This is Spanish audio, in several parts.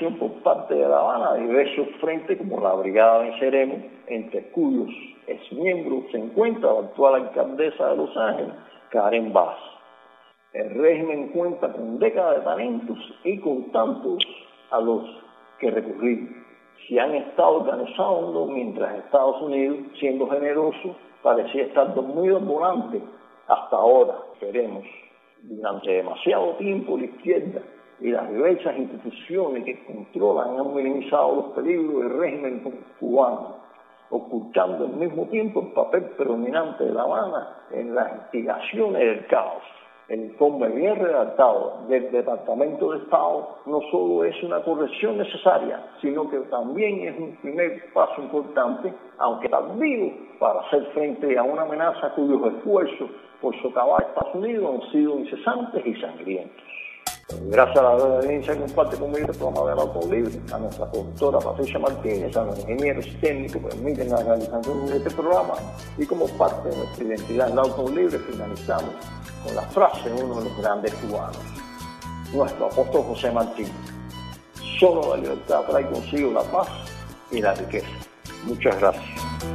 coordinación por parte de La Habana de diversos frentes como la Brigada Venceremos, entre cuyos exmiembros se encuentra la actual alcaldesa de Los Ángeles, Karen Bass. El régimen cuenta con décadas de talentos y con tantos a los que recurrir. Se han estado organizando mientras Estados Unidos, siendo generoso, parecía estar dormido al volante. Hasta ahora, esperemos, durante demasiado tiempo la izquierda y las diversas instituciones que controlan han minimizado los peligros del régimen cubano, ocultando al mismo tiempo el papel predominante de La Habana en las instigaciones del caos. El informe bien redactado del Departamento de Estado no solo es una corrección necesaria, sino que también es un primer paso importante, aunque tardío, para hacer frente a una amenaza cuyos esfuerzos por socavar a Estados Unidos han sido incesantes y sangrientos. Gracias a la audiencia que comparte conmigo el programa del Auto Libre, a nuestra productora Patricia Martínez, a los ingenieros técnicos que permiten la realización de este programa, y como parte de nuestra identidad en el Auto Libre finalizamos con la frase de uno de los grandes cubanos, nuestro apóstol José Martí: solo la libertad trae consigo la paz y la riqueza. Muchas gracias.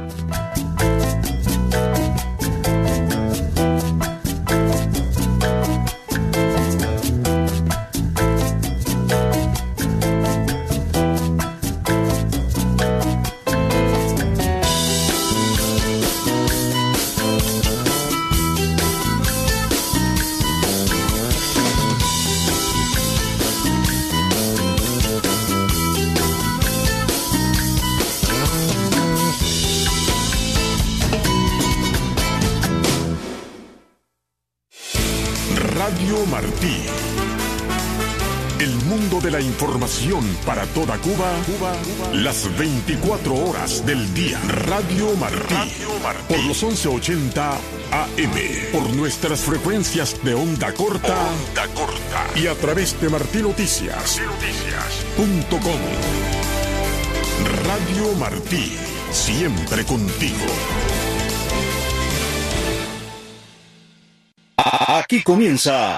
Radio Martí. El mundo de la información para toda Cuba, las 24 horas del día. Radio Martí. Por los 1180 AM. Por nuestras frecuencias de onda corta. Y a través de martinoticias.com. Radio Martí. Siempre contigo. Aquí comienza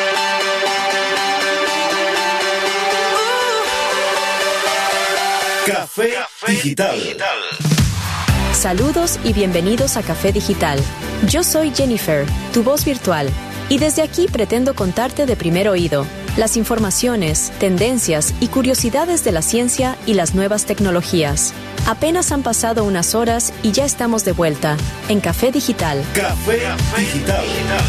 Café Digital. Saludos y bienvenidos a Café Digital. Yo soy Jennifer, tu voz virtual, y desde aquí pretendo contarte de primer oído las informaciones, tendencias y curiosidades de la ciencia y las nuevas tecnologías. Apenas han pasado unas horas y ya estamos de vuelta en Café Digital. Café Digital.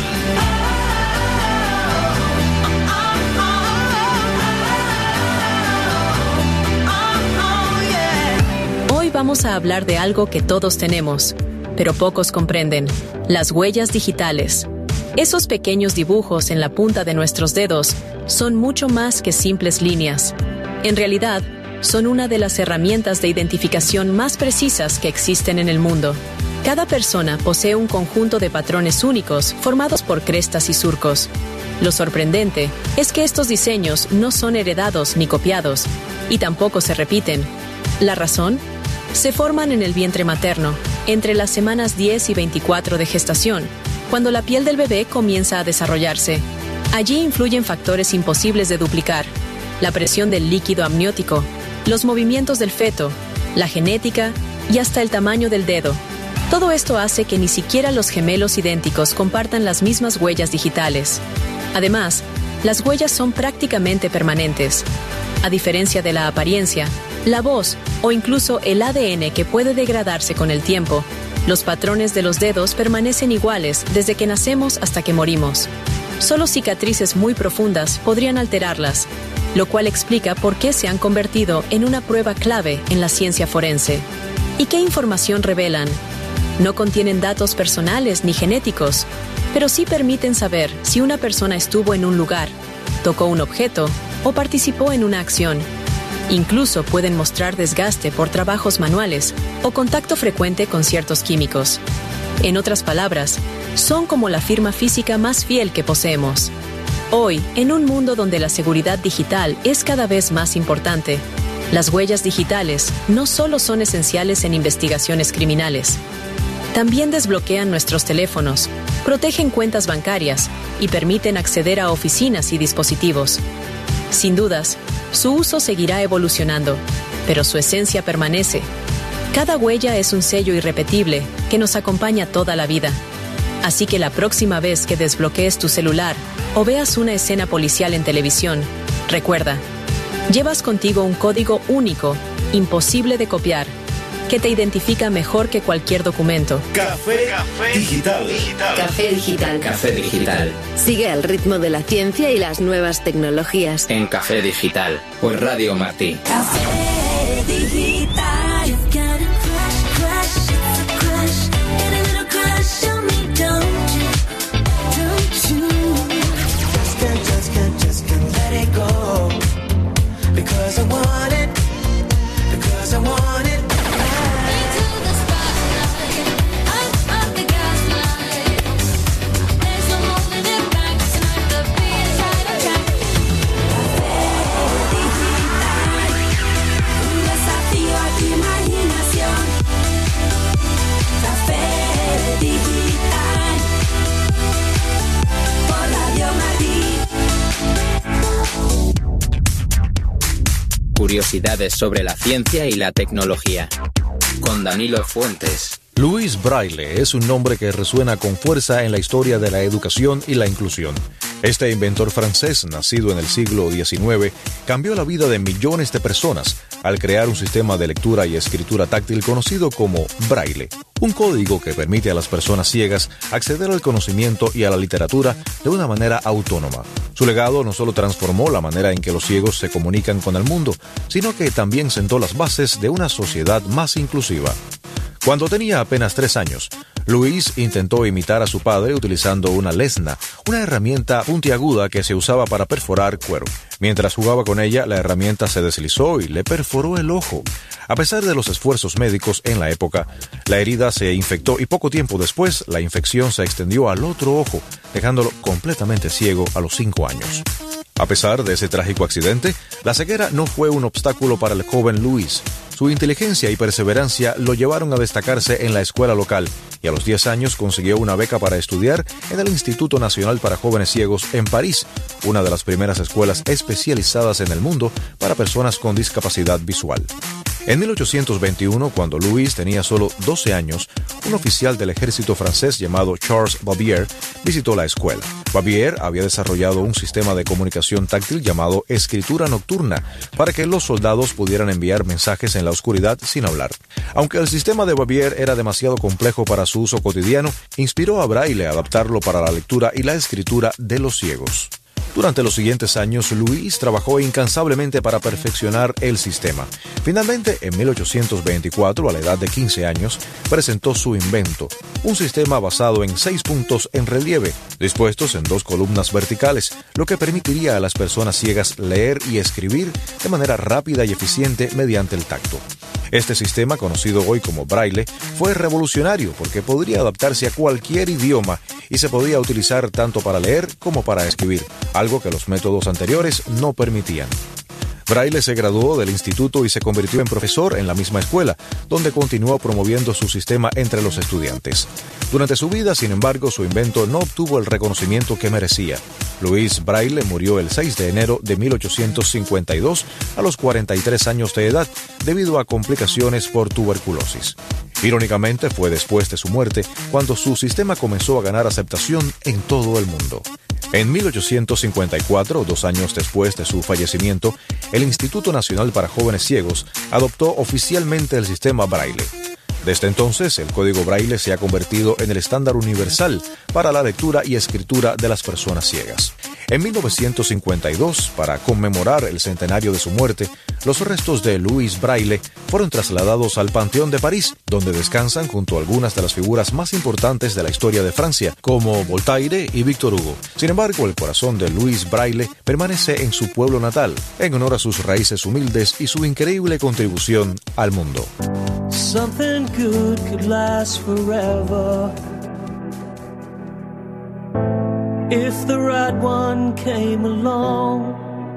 Hoy vamos a hablar de algo que todos tenemos, pero pocos comprenden: las huellas digitales. Esos pequeños dibujos en la punta de nuestros dedos son mucho más que simples líneas. En realidad, son una de las herramientas de identificación más precisas que existen en el mundo. Cada persona posee un conjunto de patrones únicos formados por crestas y surcos. Lo sorprendente es que estos diseños no son heredados ni copiados, y tampoco se repiten. ¿La razón? Se forman en el vientre materno, entre las semanas 10 y 24 de gestación, cuando la piel del bebé comienza a desarrollarse. Allí influyen factores imposibles de duplicar: la presión del líquido amniótico, los movimientos del feto, la genética y hasta el tamaño del dedo. Todo esto hace que ni siquiera los gemelos idénticos compartan las mismas huellas digitales. Además, las huellas son prácticamente permanentes. A diferencia de la apariencia, la voz o incluso el ADN, que puede degradarse con el tiempo, los patrones de los dedos permanecen iguales desde que nacemos hasta que morimos. Solo cicatrices muy profundas podrían alterarlas, lo cual explica por qué se han convertido en una prueba clave en la ciencia forense. ¿Y qué información revelan? No contienen datos personales ni genéticos, pero sí permiten saber si una persona estuvo en un lugar, tocó un objeto o participó en una acción. Incluso pueden mostrar desgaste por trabajos manuales o contacto frecuente con ciertos químicos. En otras palabras, son como la firma física más fiel que poseemos. Hoy, en un mundo donde la seguridad digital es cada vez más importante, las huellas digitales no solo son esenciales en investigaciones criminales, también desbloquean nuestros teléfonos, protegen cuentas bancarias y permiten acceder a oficinas y dispositivos. Sin dudas, Su uso seguirá evolucionando, pero su esencia permanece. Cada huella es un sello irrepetible que nos acompaña toda la vida. Así que la próxima vez que desbloquees tu celular o veas una escena policial en televisión, recuerda, llevas contigo un código único, imposible de copiar, que te identifica mejor que cualquier documento. Café Digital. Café Digital. Café Digital. Sigue al ritmo de la ciencia y las nuevas tecnologías. En Café Digital, por Radio Martí. Café Digital. Because I want it, because I want it. Into the spotlight, up the gaslight. There's no holding it back, tonight the beat is right on track. Café Digital, un desafío a tu imaginación. Café Digital, por Radio Madrid. Curiosidades sobre la ciencia y la tecnología. Con Danilo Fuentes. Louis Braille es un nombre que resuena con fuerza en la historia de la educación y la inclusión. Este inventor francés, nacido en el siglo XIX, cambió la vida de millones de personas al crear un sistema de lectura y escritura táctil conocido como Braille, un código que permite a las personas ciegas acceder al conocimiento y a la literatura de una manera autónoma. Su legado no solo transformó la manera en que los ciegos se comunican con el mundo, sino que también sentó las bases de una sociedad más inclusiva. Cuando tenía apenas 3 años, Louis intentó imitar a su padre utilizando una lesna, una herramienta puntiaguda que se usaba para perforar cuero. Mientras jugaba con ella, la herramienta se deslizó y le perforó el ojo. A pesar de los esfuerzos médicos en la época, la herida se infectó y poco tiempo después la infección se extendió al otro ojo, dejándolo completamente ciego a los 5 años. A pesar de ese trágico accidente, la ceguera no fue un obstáculo para el joven Louis. Su inteligencia y perseverancia lo llevaron a destacarse en la escuela local y a los 10 años consiguió una beca para estudiar en el Instituto Nacional para Jóvenes Ciegos en París, una de las primeras escuelas especializadas en el mundo para personas con discapacidad visual. En 1821, cuando Louis tenía solo 12 años, un oficial del ejército francés llamado Charles Bavière visitó la escuela. Bavière había desarrollado un sistema de comunicación táctil llamado escritura nocturna para que los soldados pudieran enviar mensajes en la oscuridad sin hablar. Aunque el sistema de Bavière era demasiado complejo para su uso cotidiano, inspiró a Braille a adaptarlo para la lectura y la escritura de los ciegos. Durante los siguientes años, Louis trabajó incansablemente para perfeccionar el sistema. Finalmente, en 1824, a la edad de 15 años, presentó su invento, un sistema basado en 6 puntos en relieve, dispuestos en 2 columnas verticales, lo que permitiría a las personas ciegas leer y escribir de manera rápida y eficiente mediante el tacto. Este sistema, conocido hoy como Braille, fue revolucionario porque podría adaptarse a cualquier idioma y se podía utilizar tanto para leer como para escribir, algo que los métodos anteriores no permitían. Braille se graduó del instituto y se convirtió en profesor en la misma escuela, donde continuó promoviendo su sistema entre los estudiantes. Durante su vida, sin embargo, su invento no obtuvo el reconocimiento que merecía. Louis Braille murió el 6 de enero de 1852 a los 43 años de edad debido a complicaciones por tuberculosis. Irónicamente, fue después de su muerte cuando su sistema comenzó a ganar aceptación en todo el mundo. En 1854, 2 años después de su fallecimiento, el Instituto Nacional para Jóvenes Ciegos adoptó oficialmente el sistema Braille. Desde entonces, el código Braille se ha convertido en el estándar universal para la lectura y escritura de las personas ciegas. En 1952, para conmemorar el centenario de su muerte, los restos de Louis Braille fueron trasladados al Panteón de París, donde descansan junto a algunas de las figuras más importantes de la historia de Francia, como Voltaire y Victor Hugo. Sin embargo, el corazón de Louis Braille permanece en su pueblo natal, en honor a sus raíces humildes y su increíble contribución al mundo. Something good could last forever if the right one came along.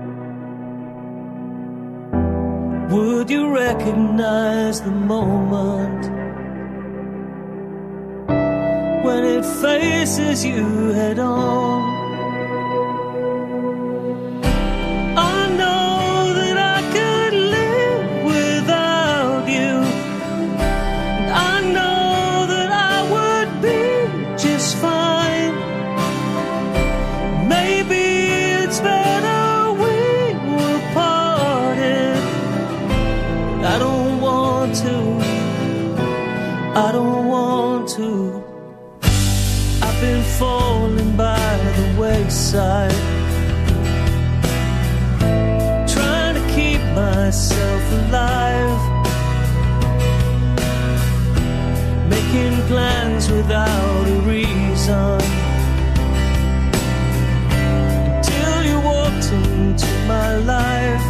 Would you recognize the moment when it faces you head on? I know that I don't want to. I've been falling by the wayside, trying to keep myself alive, making plans without a reason, until you walked into my life.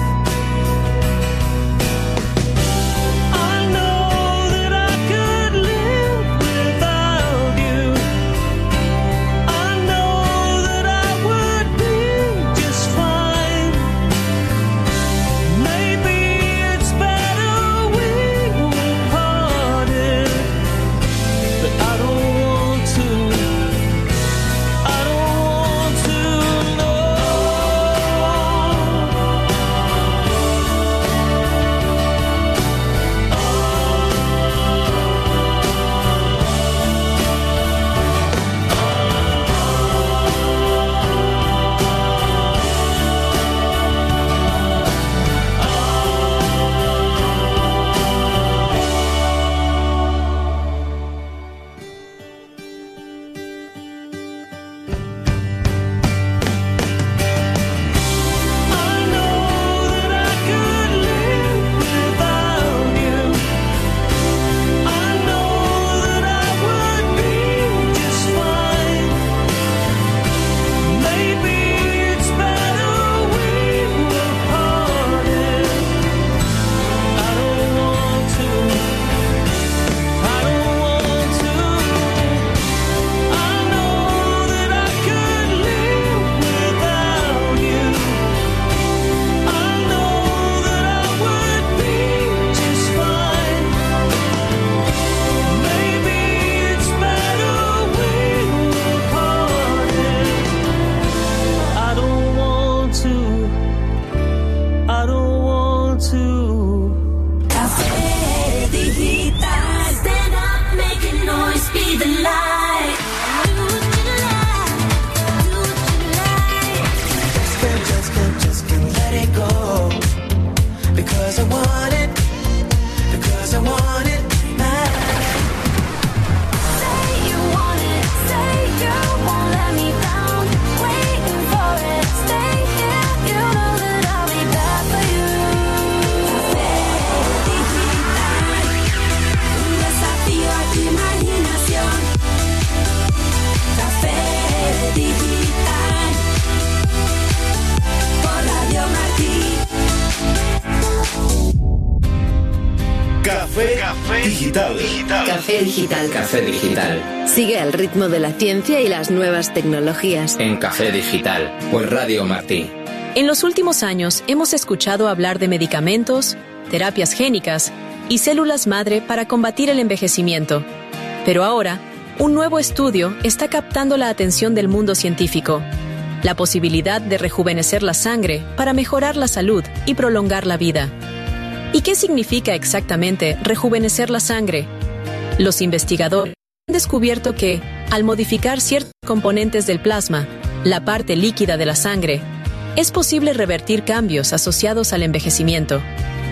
Café Digital. Café Digital. Sigue al ritmo de la ciencia y las nuevas tecnologías. En Café Digital, por Radio Martí. En los últimos años hemos escuchado hablar de medicamentos, terapias génicas y células madre para combatir el envejecimiento. Pero ahora, un nuevo estudio está captando la atención del mundo científico: la posibilidad de rejuvenecer la sangre para mejorar la salud y prolongar la vida. ¿Y qué significa exactamente rejuvenecer la sangre? Los investigadores han descubierto que, al modificar ciertos componentes del plasma, la parte líquida de la sangre, es posible revertir cambios asociados al envejecimiento.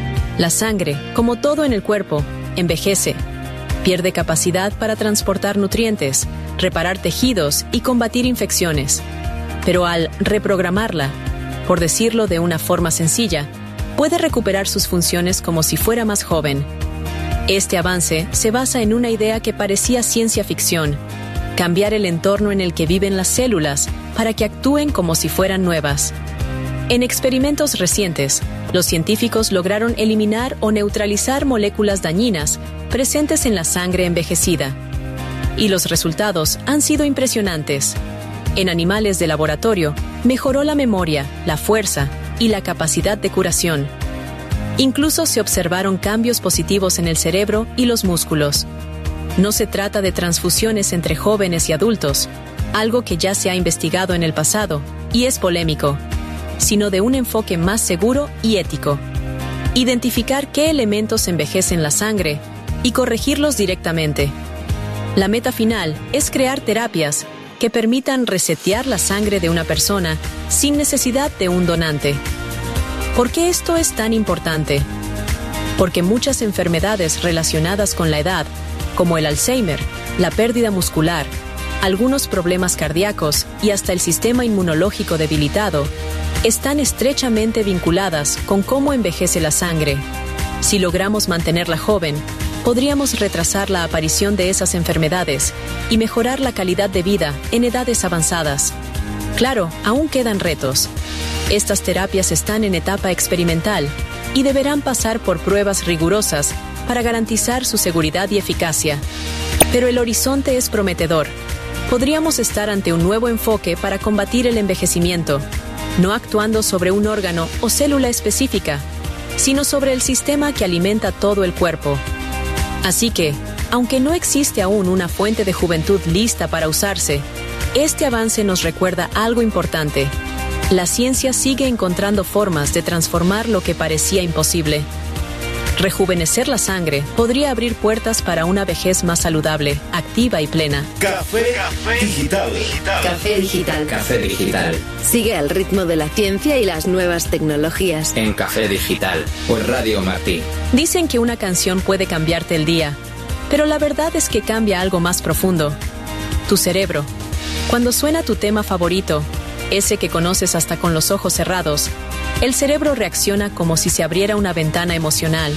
La sangre, como todo en el cuerpo, envejece, pierde capacidad para transportar nutrientes, reparar tejidos y combatir infecciones. Pero al reprogramarla, por decirlo de una forma sencilla, puede recuperar sus funciones como si fuera más joven. Este avance se basa en una idea que parecía ciencia ficción: cambiar el entorno en el que viven las células para que actúen como si fueran nuevas. En experimentos recientes, los científicos lograron eliminar o neutralizar moléculas dañinas presentes en la sangre envejecida. Y los resultados han sido impresionantes. En animales de laboratorio, mejoró la memoria, la fuerza y la capacidad de curación. Incluso se observaron cambios positivos en el cerebro y los músculos. No se trata de transfusiones entre jóvenes y adultos, algo que ya se ha investigado en el pasado y es polémico, sino de un enfoque más seguro y ético: identificar qué elementos envejecen la sangre y corregirlos directamente. La meta final es crear terapias que permitan resetear la sangre de una persona sin necesidad de un donante. ¿Por qué esto es tan importante? Porque muchas enfermedades relacionadas con la edad como el Alzheimer, la pérdida muscular, algunos problemas cardíacos y hasta el sistema inmunológico debilitado, están estrechamente vinculadas con cómo envejece la sangre. Si logramos mantenerla joven, podríamos retrasar la aparición de esas enfermedades y mejorar la calidad de vida en edades avanzadas. Claro, aún quedan retos. Estas terapias están en etapa experimental y deberán pasar por pruebas rigurosas para garantizar su seguridad y eficacia. Pero el horizonte es prometedor. Podríamos estar ante un nuevo enfoque para combatir el envejecimiento, no actuando sobre un órgano o célula específica, sino sobre el sistema que alimenta todo el cuerpo. Así que, aunque no existe aún una fuente de juventud lista para usarse, este avance nos recuerda algo importante. La ciencia sigue encontrando formas de transformar lo que parecía imposible. Rejuvenecer la sangre podría abrir puertas para una vejez más saludable, activa y plena. Café Digital. Café Digital. Café Digital. Sigue al ritmo de la ciencia y las nuevas tecnologías. En Café Digital. Por Radio Martí. Dicen que una canción puede cambiarte el día, pero la verdad es que cambia algo más profundo. Tu cerebro. Cuando suena tu tema favorito, ese que conoces hasta con los ojos cerrados, el cerebro reacciona como si se abriera una ventana emocional.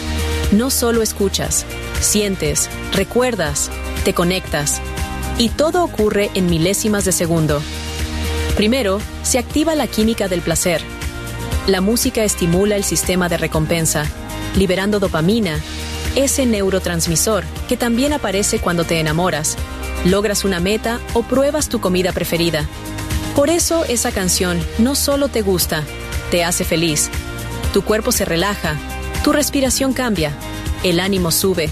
No solo escuchas, sientes, recuerdas, te conectas, y todo ocurre en milésimas de segundo. Primero, se activa la química del placer. La música estimula el sistema de recompensa, liberando dopamina, ese neurotransmisor que también aparece cuando te enamoras, logras una meta o pruebas tu comida preferida. Por eso esa canción no solo te gusta, te hace feliz. Tu cuerpo se relaja, tu respiración cambia, el ánimo sube.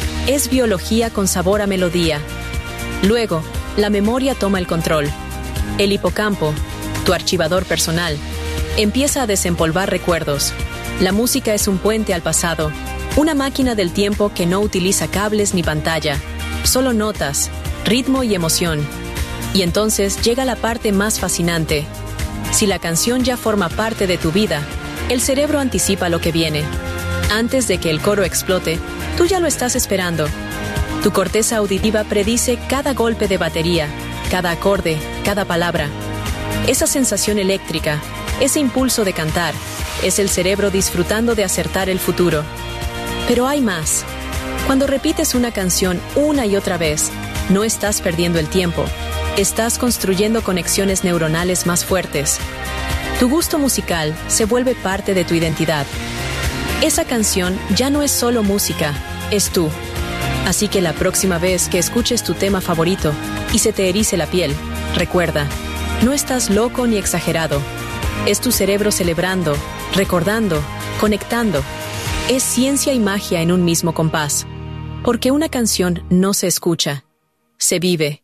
Es biología con sabor a melodía. Luego, la memoria toma el control. El hipocampo, tu archivador personal, empieza a desempolvar recuerdos. La música es un puente al pasado, una máquina del tiempo que no utiliza cables ni pantalla, solo notas, ritmo y emoción. Y entonces llega la parte más fascinante. Si la canción ya forma parte de tu vida, el cerebro anticipa lo que viene. Antes de que el coro explote, tú ya lo estás esperando. Tu corteza auditiva predice cada golpe de batería, cada acorde, cada palabra. Esa sensación eléctrica, ese impulso de cantar, es el cerebro disfrutando de acertar el futuro. Pero hay más. Cuando repites una canción una y otra vez, no estás perdiendo el tiempo. Estás construyendo conexiones neuronales más fuertes. Tu gusto musical se vuelve parte de tu identidad. Esa canción ya no es solo música, es tú. Así que la próxima vez que escuches tu tema favorito y se te erice la piel, recuerda, no estás loco ni exagerado. Es tu cerebro celebrando, recordando, conectando. Es ciencia y magia en un mismo compás. Porque una canción no se escucha, se vive.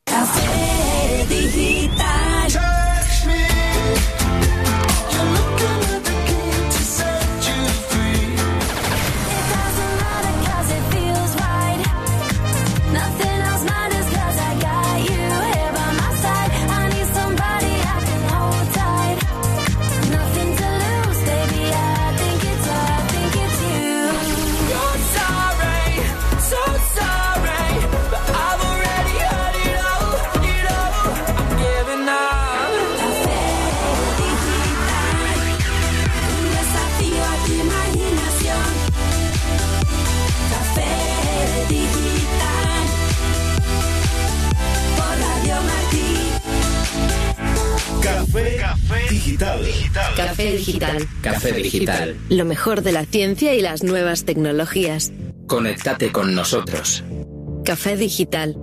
Café Digital. Café Digital. Café Digital. Lo mejor de la ciencia y las nuevas tecnologías. Conéctate con nosotros. Café Digital.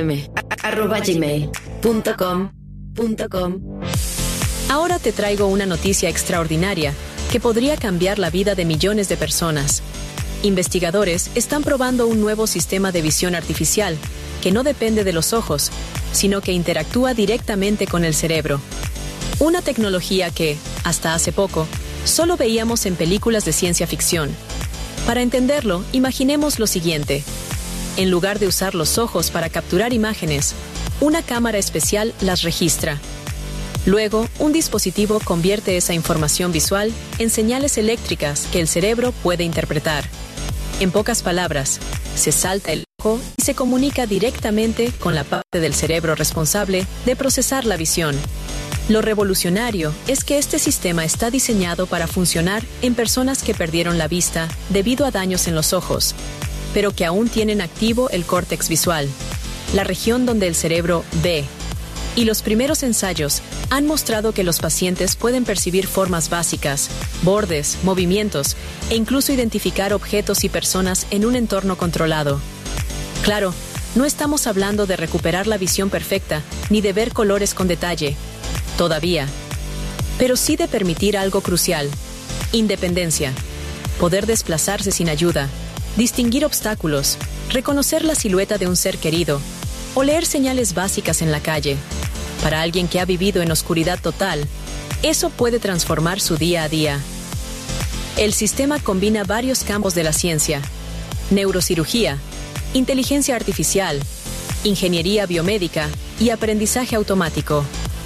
rm@gmail.com. Ahora te traigo una noticia extraordinaria que podría cambiar la vida de millones de personas. Investigadores están probando un nuevo sistema de visión artificial que no depende de los ojos, sino que interactúa directamente con el cerebro. Una tecnología que, hasta hace poco, solo veíamos en películas de ciencia ficción. Para entenderlo, imaginemos lo siguiente. En lugar de usar los ojos para capturar imágenes, una cámara especial las registra. Luego, un dispositivo convierte esa información visual en señales eléctricas que el cerebro puede interpretar. En pocas palabras, se salta el ojo y se comunica directamente con la parte del cerebro responsable de procesar la visión. Lo revolucionario es que este sistema está diseñado para funcionar en personas que perdieron la vista debido a daños en los ojos, pero que aún tienen activo el córtex visual, la región donde el cerebro ve. Y los primeros ensayos han mostrado que los pacientes pueden percibir formas básicas, bordes, movimientos e incluso identificar objetos y personas en un entorno controlado. Claro, no estamos hablando de recuperar la visión perfecta ni de ver colores con detalle, todavía, pero sí de permitir algo crucial: independencia, poder desplazarse sin ayuda, distinguir obstáculos, reconocer la silueta de un ser querido o leer señales básicas en la calle. Para alguien que ha vivido en oscuridad total, eso puede transformar su día a día. El sistema combina varios campos de la ciencia: neurocirugía, inteligencia artificial, ingeniería biomédica y aprendizaje automático.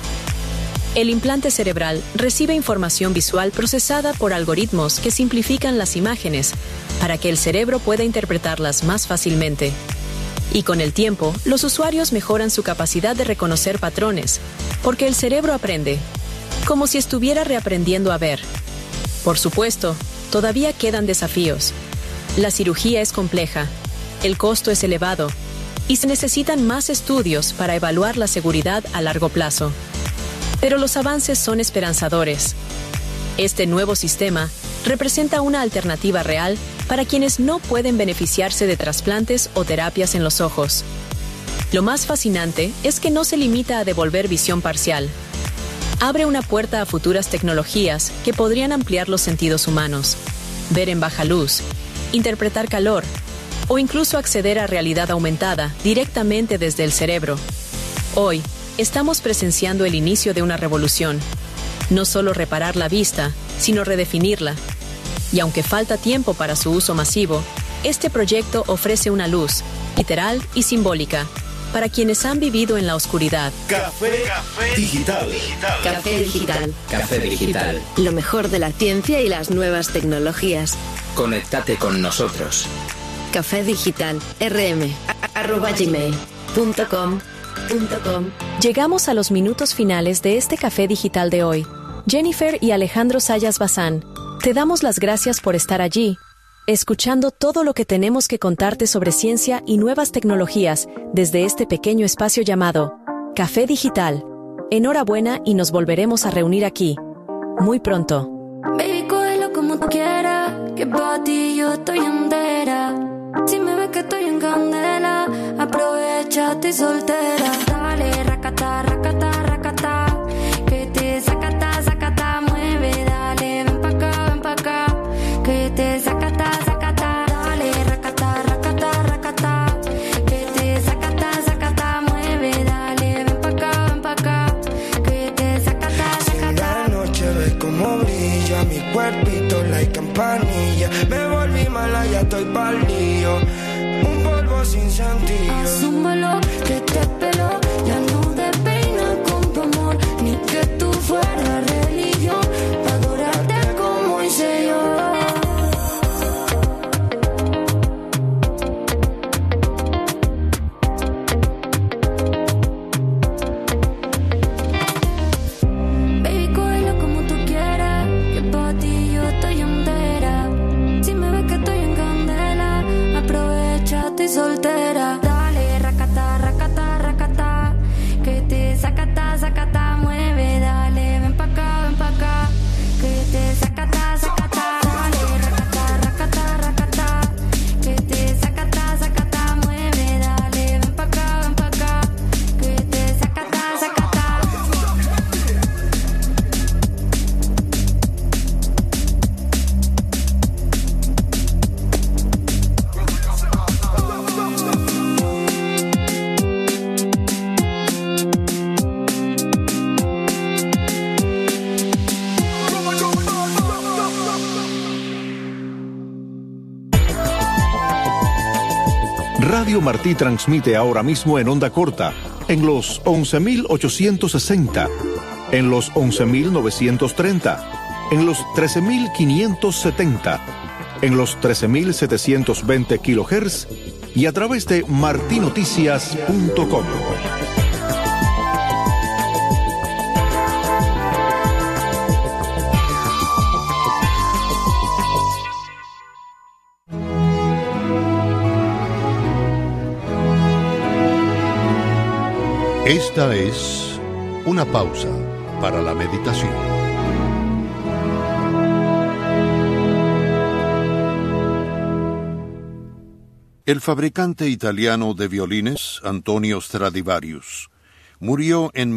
El implante cerebral recibe información visual procesada por algoritmos que simplifican las imágenes para que el cerebro pueda interpretarlas más fácilmente. Y con el tiempo, los usuarios mejoran su capacidad de reconocer patrones, porque el cerebro aprende, como si estuviera reaprendiendo a ver. Por supuesto, todavía quedan desafíos. La cirugía es compleja, el costo es elevado, y se necesitan más estudios para evaluar la seguridad a largo plazo. Pero los avances son esperanzadores. Este nuevo sistema representa una alternativa real para quienes no pueden beneficiarse de trasplantes o terapias en los ojos. Lo más fascinante es que no se limita a devolver visión parcial. Abre una puerta a futuras tecnologías que podrían ampliar los sentidos humanos, ver en baja luz, interpretar calor o incluso acceder a realidad aumentada directamente desde el cerebro. Hoy, estamos presenciando el inicio de una revolución. No solo reparar la vista, sino redefinirla. Y aunque falta tiempo para su uso masivo, este proyecto ofrece una luz, literal y simbólica, para quienes han vivido en la oscuridad. Café Digital. Café Digital. Café Digital. Lo mejor de la ciencia y las nuevas tecnologías. Conéctate con nosotros. Café Digital. rm@gmail.com. Llegamos a los minutos finales de este Café Digital de hoy. Jennifer y Alejandro Sayas Bazán, te damos las gracias por estar allí, escuchando todo lo que tenemos que contarte sobre ciencia y nuevas tecnologías desde este pequeño espacio llamado Café Digital. Enhorabuena y nos volveremos a reunir aquí muy pronto. Baby, cógelo como tú quieras, que para ti yo estoy entera. Si me ves que estoy en candela, aprovecha, estoy soltera. Dale, racata, racata, racata, que te sacata, sacata, mueve, dale, ven pa' acá, que te sacata, sacata, dale, racata, racata, racata, que te sacata, sacata, mueve, dale, ven pa' acá, que te sacata, sacata. La noche ves como brilla mi cuerpito, la campanilla, me volví mala, ya estoy pa'l lío, un polvo sin sentido. Asúmelo, que te pelo, ya no despeina con tu amor, ni que tú fueras religión, pa' adorarte como hice yo. Baby, cógelo como tú quieras, que pa' ti yo estoy entera. Si me ves que estoy en candela, aprovecha, estoy soltera. Dale, racata, racata, racata, que te sacata, sacata, mueve, dale, ven pa' acá, que te sacata, sacata, dale, racata, racata, racata, que te sacata, sacata, mueve, dale, ven pa' acá, que te sacata, sacata. Radio Martí transmite ahora mismo en onda corta, en los 11.860, en los 11.930, en los 13.570, en los 13.720 kHz y a través de martinoticias.com. Esta es una pausa para la meditación. El fabricante italiano de violines, Antonio Stradivarius, murió en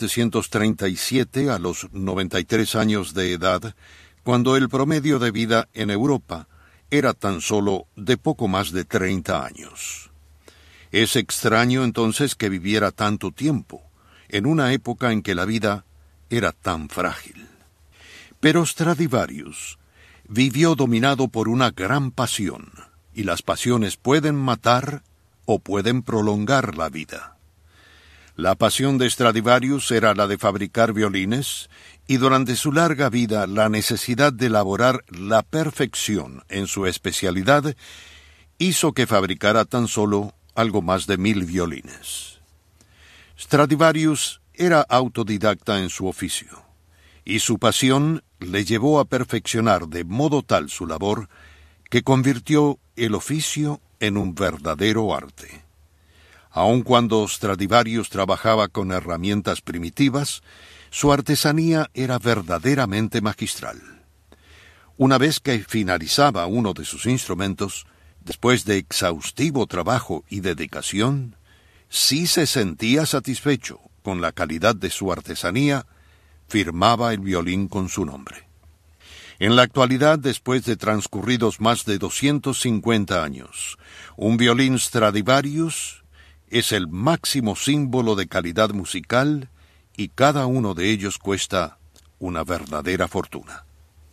1737 a los 93 años de edad, cuando el promedio de vida en Europa era tan solo de poco más de 30 años. Es extraño entonces que viviera tanto tiempo, en una época en que la vida era tan frágil. Pero Stradivarius vivió dominado por una gran pasión, y las pasiones pueden matar o pueden prolongar la vida. La pasión de Stradivarius era la de fabricar violines, y durante su larga vida la necesidad de elaborar la perfección en su especialidad hizo que fabricara tan solo algo más de 1000 violines. Stradivarius era autodidacta en su oficio, y su pasión le llevó a perfeccionar de modo tal su labor que convirtió el oficio en un verdadero arte. Aun cuando Stradivarius trabajaba con herramientas primitivas, su artesanía era verdaderamente magistral. Una vez que finalizaba uno de sus instrumentos, después de exhaustivo trabajo y dedicación, si se sentía satisfecho con la calidad de su artesanía, firmaba el violín con su nombre. En la actualidad, después de transcurridos más de 250 años, un violín Stradivarius es el máximo símbolo de calidad musical y cada uno de ellos cuesta una verdadera fortuna.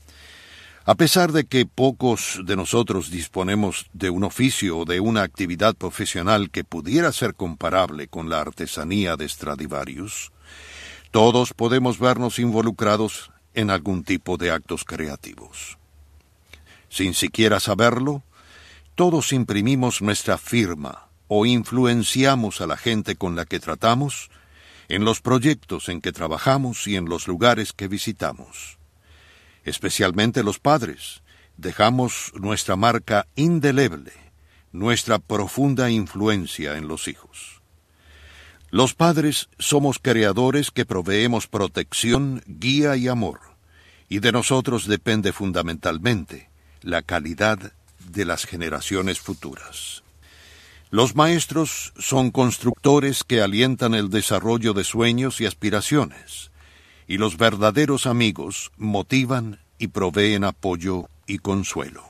A pesar de que pocos de nosotros disponemos de un oficio o de una actividad profesional que pudiera ser comparable con la artesanía de Stradivarius, todos podemos vernos involucrados en algún tipo de actos creativos. Sin siquiera saberlo, todos imprimimos nuestra firma o influenciamos a la gente con la que tratamos, en los proyectos en que trabajamos y en los lugares que visitamos. Especialmente los padres, dejamos nuestra marca indeleble, nuestra profunda influencia en los hijos. Los padres somos creadores que proveemos protección, guía y amor, y de nosotros depende fundamentalmente la calidad de las generaciones futuras. Los maestros son constructores que alientan el desarrollo de sueños y aspiraciones, y los verdaderos amigos motivan y proveen apoyo y consuelo.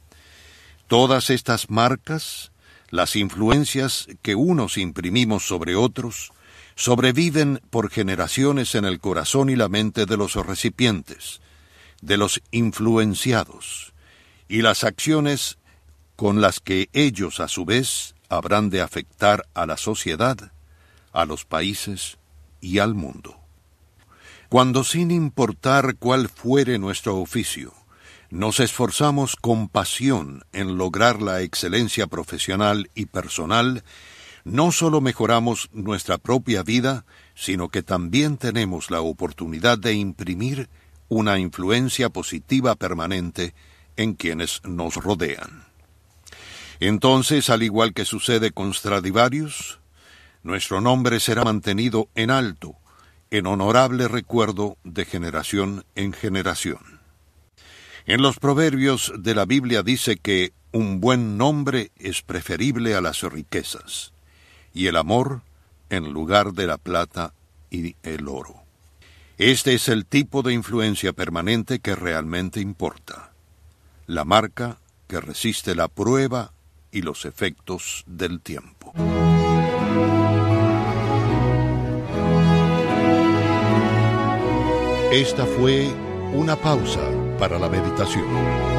Todas estas marcas, las influencias que unos imprimimos sobre otros, sobreviven por generaciones en el corazón y la mente de los recipientes, de los influenciados, y las acciones con las que ellos a su vez habrán de afectar a la sociedad, a los países y al mundo. Cuando, sin importar cuál fuere nuestro oficio, nos esforzamos con pasión en lograr la excelencia profesional y personal, no solo mejoramos nuestra propia vida, sino que también tenemos la oportunidad de imprimir una influencia positiva permanente en quienes nos rodean. Entonces, al igual que sucede con Stradivarius, nuestro nombre será mantenido en alto, en honorable recuerdo de generación en generación. En los proverbios de la Biblia dice que un buen nombre es preferible a las riquezas, y el amor en lugar de la plata y el oro. Este es el tipo de influencia permanente que realmente importa, la marca que resiste la prueba y los efectos del tiempo. Esta fue una pausa para la meditación.